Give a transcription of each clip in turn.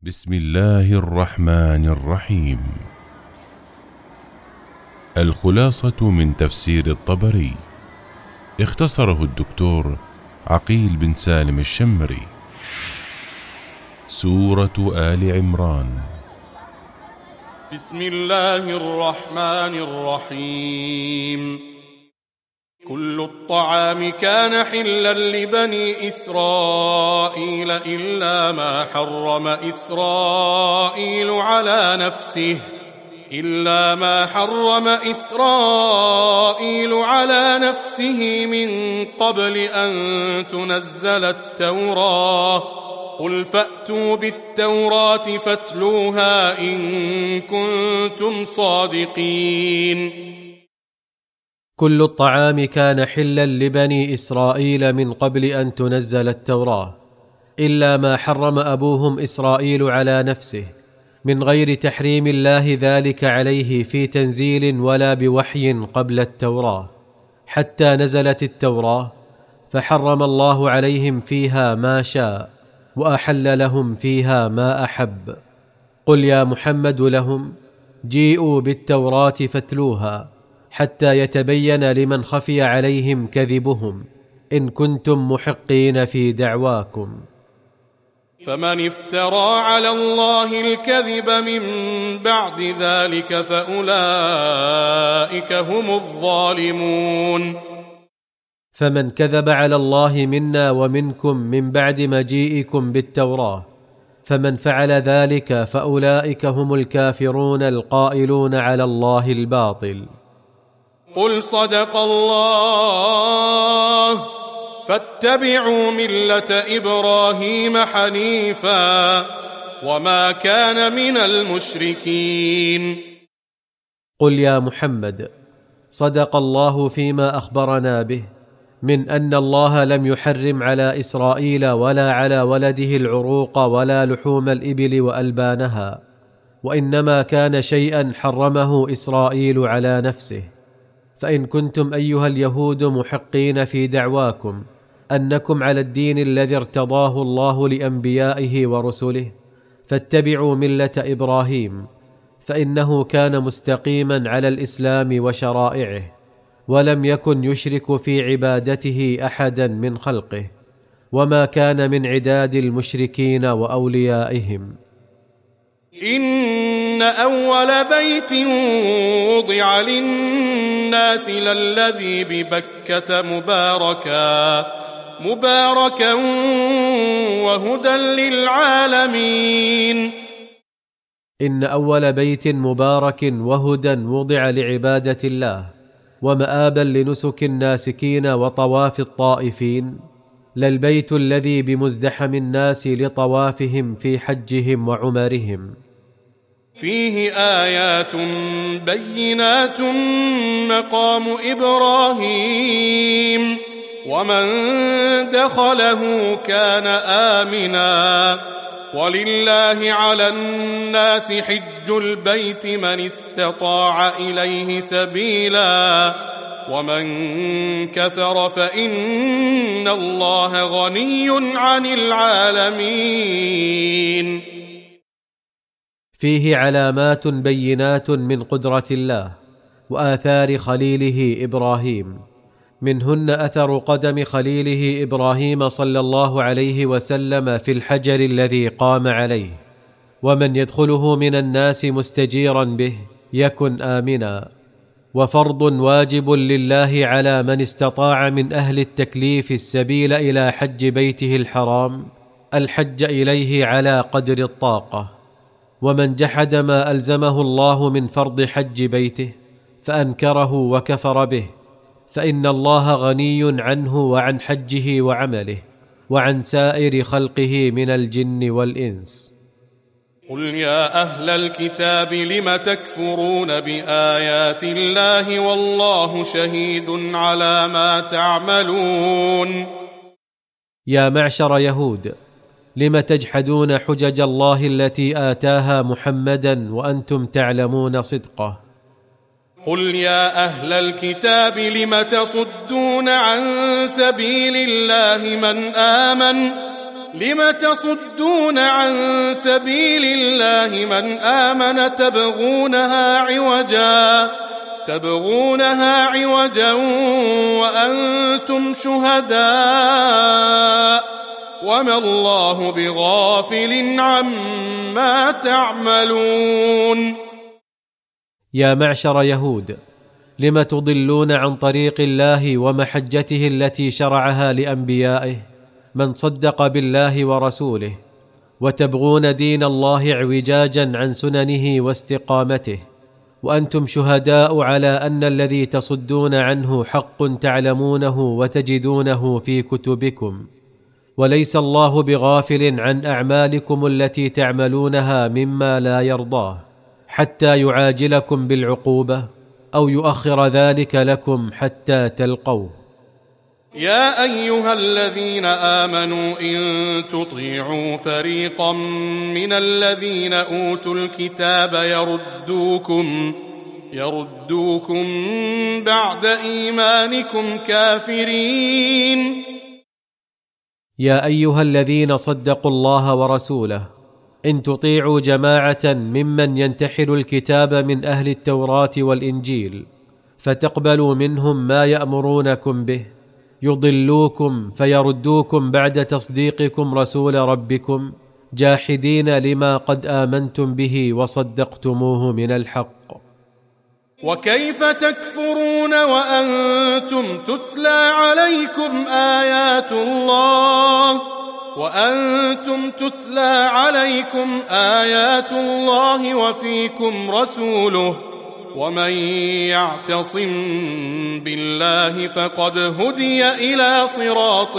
بسم الله الرحمن الرحيم. الخلاصة من تفسير الطبري، اختصره الدكتور عقيل بن سالم الشمري. سورة آل عمران. بسم الله الرحمن الرحيم. كل الطعام كان حلا لبني إسرائيل إلا ما حرم إسرائيل على نفسه من قبل أن تنزل التوراة. قل فأتوا بالتوراة فاتلوها إن كنتم صادقين. كل الطعام كان حلا لبني إسرائيل من قبل أن تنزل التوراة، إلا ما حرم أبوهم إسرائيل على نفسه من غير تحريم الله ذلك عليه في تنزيل ولا بوحي قبل التوراة، حتى نزلت التوراة فحرم الله عليهم فيها ما شاء وأحل لهم فيها ما أحب. قل يا محمد لهم: جيئوا بالتوراة فاتلوها حتى يتبين لمن خفي عليهم كذبهم إن كنتم محقين في دعواكم. فمن افترى على الله الكذب من بعد ذلك فأولئك هم الظالمون. فمن كذب على الله منا ومنكم من بعد مجيئكم بالتوراة، فمن فعل ذلك فأولئك هم الكافرون القائلون على الله الباطل. قل صدق الله، فاتبعوا ملة إبراهيم حنيفا وما كان من المشركين. قل يا محمد: صدق الله فيما أخبرنا به من أن الله لم يحرم على إسرائيل ولا على ولده العروق ولا لحوم الإبل وألبانها، وإنما كان شيئا حرمه إسرائيل على نفسه. فإن كنتم أيها اليهود محقين في دعواكم أنكم على الدين الذي ارتضاه الله لأنبيائه ورسله، فاتبعوا ملة إبراهيم، فإنه كان مستقيما على الإسلام وشرائعه، ولم يكن يشرك في عبادته أحدا من خلقه، وما كان من عداد المشركين وأوليائهم. إن أول بيت وضع للناس للذي ببكة مباركا وهدى للعالمين. إن أول بيت مبارك وهدى وضع لعبادة الله ومآبا لنسك الناسكين وطواف الطائفين للبيت الذي بمزدحم الناس لطوافهم في حجهم وعمرهم. فيه آيات بينات مقام إبراهيم ومن دخله كان آمنا ولله على الناس حج البيت من استطاع إليه سبيلا ومن كفر فإن الله غني عن العالمين. فيه علامات بينات من قدرة الله وآثار خليله إبراهيم، منهن أثر قدم خليله إبراهيم صلى الله عليه وسلم في الحجر الذي قام عليه، ومن يدخله من الناس مستجيرا به يكن آمنا. وفرض واجب لله على من استطاع من أهل التكليف السبيل إلى حج بيته الحرام الحج إليه على قدر الطاقة. ومن جحد ما ألزمه الله من فرض حج بيته فأنكره وكفر به، فإن الله غني عنه وعن حجه وعمله وعن سائر خلقه من الجن والإنس. قل يا أهل الكتاب لم تكفرون بآيات الله والله شهيد على ما تعملون. يا معشر يهود، لم تجحدون حجج الله التي آتاها محمدا وأنتم تعلمون صدقه. قل يا أهل الكتاب لم تصدون عن سبيل الله لم تصدون عن سبيل الله من آمن تبغونها عوجا وأنتم شهداء وما الله بغافل عما تعملون. يا معشر يهود، لم تضلون عن طريق الله ومحجته التي شرعها لأنبيائه من صدق بالله ورسوله، وتبغون دين الله اعوجاجا عن سننه واستقامته، وأنتم شهداء على أن الذي تصدون عنه حق تعلمونه وتجدونه في كتبكم، وليس الله بغافل عن أعمالكم التي تعملونها مما لا يرضاه، حتى يعاجلكم بالعقوبة أو يؤخر ذلك لكم حتى تلقوه. يا أيها الذين آمنوا إن تطيعوا فريقا من الذين أوتوا الكتاب يردوكم بعد إيمانكم كافرين. يا أيها الذين صدقوا الله ورسوله، إن تطيعوا جماعة ممن ينتحل الكتاب من أهل التوراة والإنجيل فتقبلوا منهم ما يأمرونكم به، يضلوكم فيردوكم بعد تصديقكم رسول ربكم جاحدين لما قد آمنتم به وصدقتموه من الحق. وكيف تكفرون وأنتم تتلى عليكم آيات الله وفيكم رسوله ومن يعتصم بالله فقد هدي إلى صراط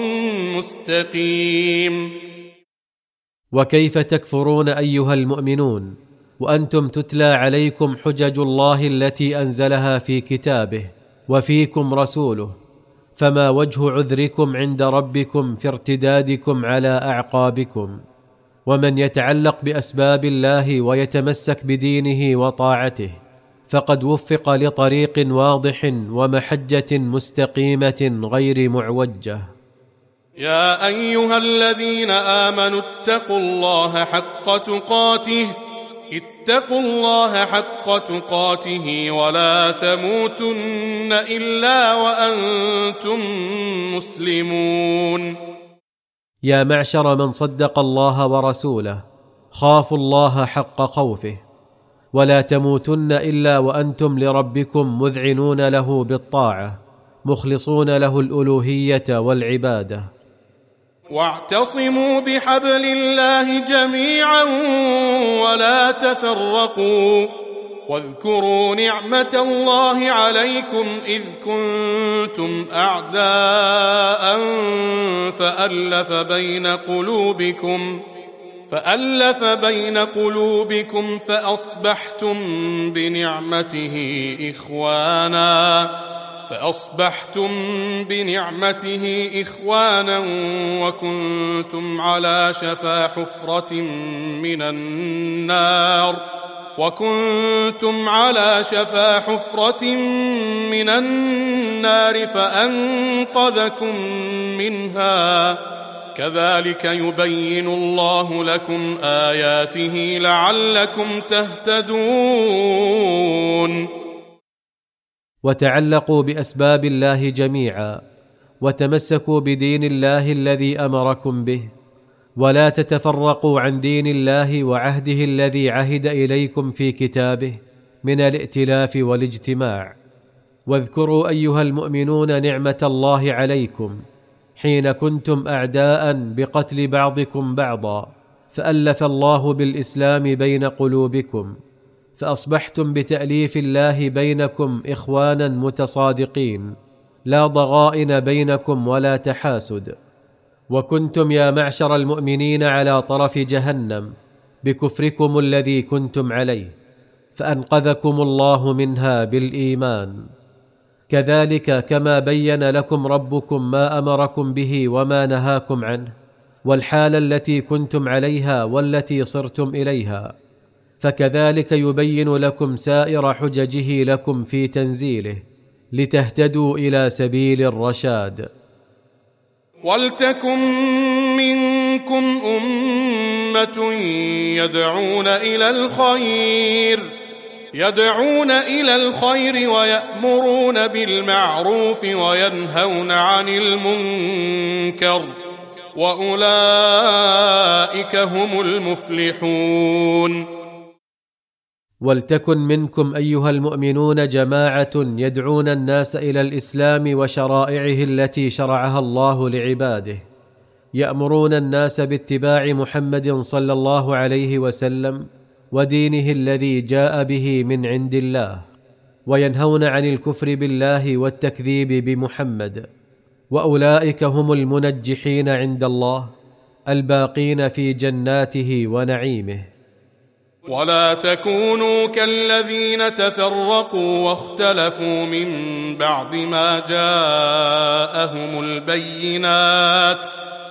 مستقيم. وكيف تكفرون أيها المؤمنون وأنتم تتلى عليكم حجج الله التي أنزلها في كتابه وفيكم رسوله، فما وجه عذركم عند ربكم في ارتدادكم على أعقابكم؟ ومن يتعلق بأسباب الله ويتمسك بدينه وطاعته فقد وفق لطريق واضح ومحجة مستقيمة غير معوجة. يا أيها الذين آمنوا اتقوا الله حق تقاته ولا تموتن إلا وأنتم مسلمون. يا معشر من صدق الله ورسوله، خافوا الله حق خوفه، ولا تموتن إلا وأنتم لربكم مذعنون له بالطاعة مخلصون له الألوهية والعبادة. واعتصموا بحبل الله جميعا ولا تفرقوا، واذكروا نعمة الله عليكم إذ كنتم أعداء فألف بين قلوبكم فأصبحتم بنعمته إخوانا وكنتم على شفا حفرة من النار فأنقذكم منها. كذلك يبين الله لكم آياته لعلكم تهتدون. وتعلقوا بأسباب الله جميعا وتمسكوا بدين الله الذي أمركم به، ولا تتفرقوا عن دين الله وعهده الذي عهد إليكم في كتابه من الائتلاف والاجتماع. واذكروا أيها المؤمنون نعمة الله عليكم حين كنتم أعداء بقتل بعضكم بعضا، فألف الله بالإسلام بين قلوبكم، فأصبحتم بتأليف الله بينكم إخوانا متصادقين، لا ضغائن بينكم ولا تحاسد. وكنتم يا معشر المؤمنين على طرف جهنم بكفركم الذي كنتم عليه، فأنقذكم الله منها بالإيمان. كذلك كما بين لكم ربكم ما أمركم به وما نهاكم عنه، والحال التي كنتم عليها والتي صرتم إليها، فكذلك يبين لكم سائر حججه لكم في تنزيله لتهتدوا إلى سبيل الرشاد. ولتكن منكم منكم أمة يدعون إلى الخير ويأمرون بالمعروف وينهون عن المنكر وأولئك هم المفلحون. ولتكن منكم أيها المؤمنون جماعة يدعون الناس إلى الإسلام وشرائعه التي شرعها الله لعباده، يأمرون الناس باتباع محمد صلى الله عليه وسلم ودينه الذي جاء به من عند الله، وينهون عن الكفر بالله والتكذيب بمحمد، وأولئك هم المنجحين عند الله الباقين في جناته ونعيمه. ولا تكونوا كالذين تفرقوا واختلفوا من بعد ما جاءهم البينات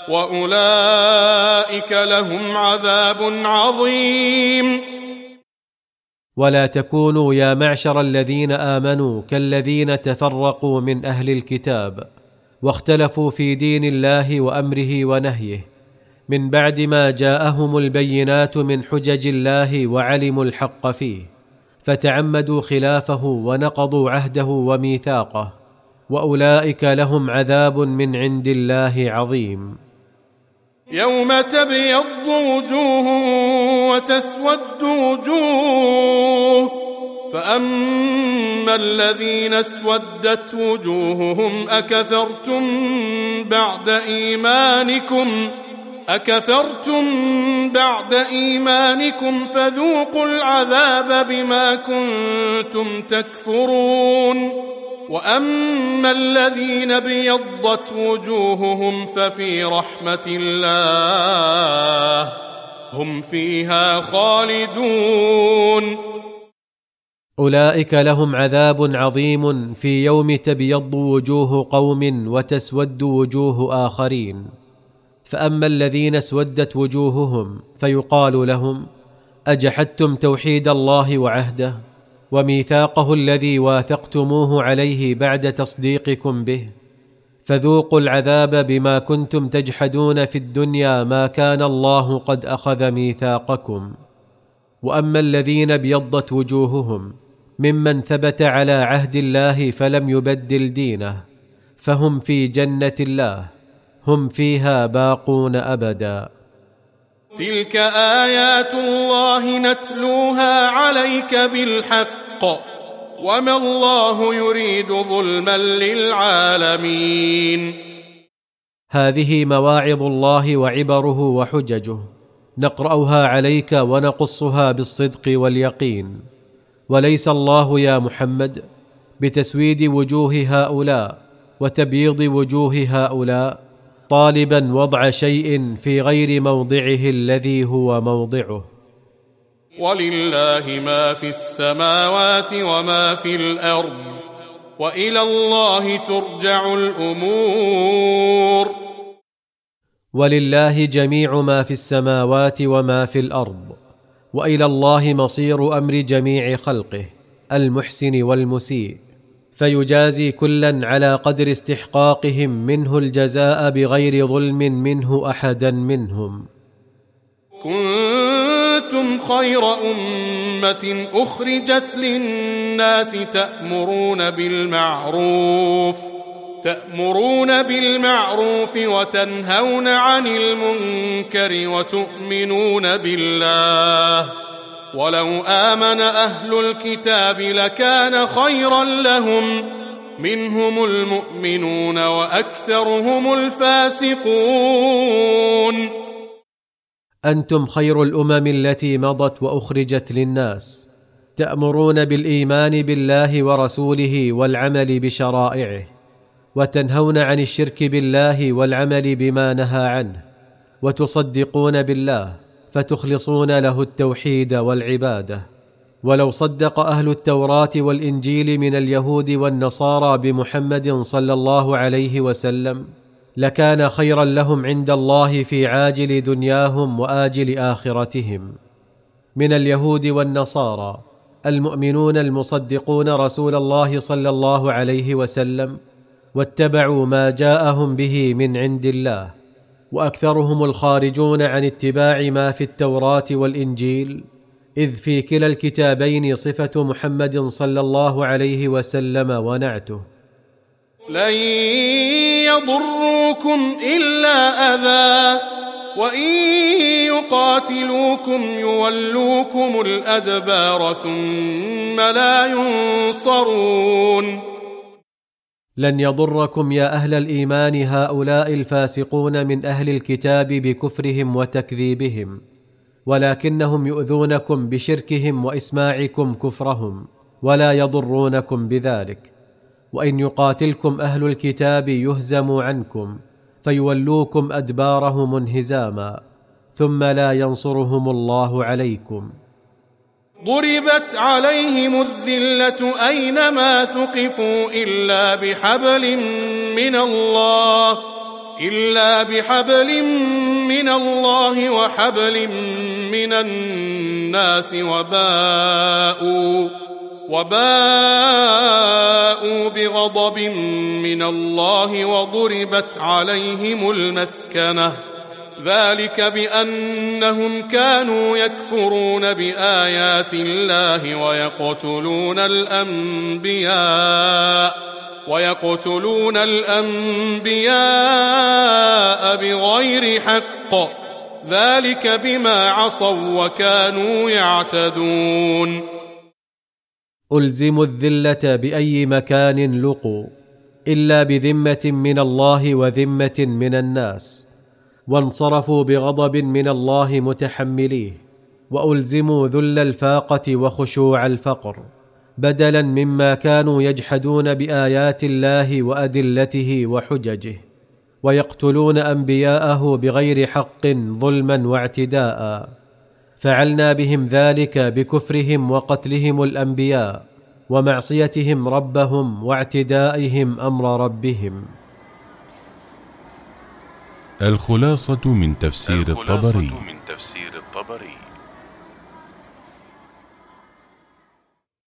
وأولئك لهم عذاب عظيم. ولا تكونوا يا معشر الذين آمنوا كالذين تفرقوا من أهل الكتاب واختلفوا في دين الله وأمره ونهيه من بعد ما جاءهم البينات من حجج الله وعلموا الحق فيه، فتعمدوا خلافه ونقضوا عهده وميثاقه، وأولئك لهم عذاب من عند الله عظيم. يوم تبيض وجوه وتسود وجوه، فأما الذين اسودت وجوههم أكفرتم بعد إيمانكم فذوقوا العذاب بما كنتم تكفرون. وأما الذين ابيضت وجوههم ففي رحمة الله هم فيها خالدون. أولئك لهم عذاب عظيم في يوم تبيض وجوه قوم وتسود وجوه آخرين. فأما الذين اسودت وجوههم فيقال لهم: أجحدتم توحيد الله وعهده وميثاقه الذي واثقتموه عليه بعد تصديقكم به، فذوقوا العذاب بما كنتم تجحدون في الدنيا ما كان الله قد أخذ ميثاقكم. وأما الذين ابيضت وجوههم ممن ثبت على عهد الله فلم يبدل دينه فهم في جنة الله هم فيها باقون أبدا. تلك آيات الله نتلوها عليك بالحق وما الله يريد ظلما للعالمين. هذه مواعظ الله وعبره وحججه نقرأها عليك ونقصها بالصدق واليقين، وليس الله يا محمد بتسويد وجوه هؤلاء وتبييض وجوه هؤلاء طالبا وضع شيء في غير موضعه الذي هو موضعه. ولله ما في السماوات وما في الأرض وإلى الله ترجع الأمور. ولله جميع ما في السماوات وما في الأرض وإلى الله مصير أمر جميع خلقه المحسن والمسيء، فيجازي كلا على قدر استحقاقهم منه الجزاء بغير ظلم منه أحدا منهم. كنتم خير أمة أخرجت للناس تأمرون بالمعروف وتنهون عن المنكر وتؤمنون بالله، ولو آمن أهل الكتاب لكان خيرا لهم منهم المؤمنون وأكثرهم الفاسقون. أنتم خير الأمم التي مضت وأخرجت للناس، تأمرون بالإيمان بالله ورسوله والعمل بشرائعه، وتنهون عن الشرك بالله والعمل بما نهى عنه، وتصدقون بالله فتخلصون له التوحيد والعبادة. ولو صدق أهل التوراة والإنجيل من اليهود والنصارى بمحمد صلى الله عليه وسلم لكان خيرا لهم عند الله في عاجل دنياهم وآجل آخرتهم. من اليهود والنصارى المؤمنون المصدقون رسول الله صلى الله عليه وسلم واتبعوا ما جاءهم به من عند الله، واكثرهم الخارجون عن اتباع ما في التوراه والانجيل، اذ في كلا الكتابين صفه محمد صلى الله عليه وسلم ونعته. لن يضروكم إلا أذى وإن يقاتلوكم يولوكم الأدبار ثم لا ينصرون. لن يضركم يا أهل الإيمان هؤلاء الفاسقون من أهل الكتاب بكفرهم وتكذيبهم، ولكنهم يؤذونكم بشركهم وإسماعكم كفرهم، ولا يضرونكم بذلك. وإن يقاتلكم أهل الكتاب يهزموا عنكم فيولوكم أدبارهم انهزاما، ثم لا ينصرهم الله عليكم. ضربت عليهم الذلة أينما ثقفوا إلا بحبل من الله وحبل من الناس وباءوا بغضب من الله وضربت عليهم المسكنة، ذلك بأنهم كانوا يكفرون بآيات الله ويقتلون الأنبياء بغير حق، ذلك بما عصوا وكانوا يعتدون. ألزموا الذلة بأي مكان لقوا إلا بذمة من الله وذمة من الناس، وانصرفوا بغضب من الله متحمليه، وألزموا ذل الفاقة وخشوع الفقر، بدلا مما كانوا يجحدون بآيات الله وأدلته وحججه، ويقتلون أنبياءه بغير حق ظلما واعتداء. فعلنا بهم ذلك بكفرهم وقتلهم الأنبياء ومعصيتهم ربهم واعتدائهم أمر ربهم. الخلاصة من تفسير الطبري.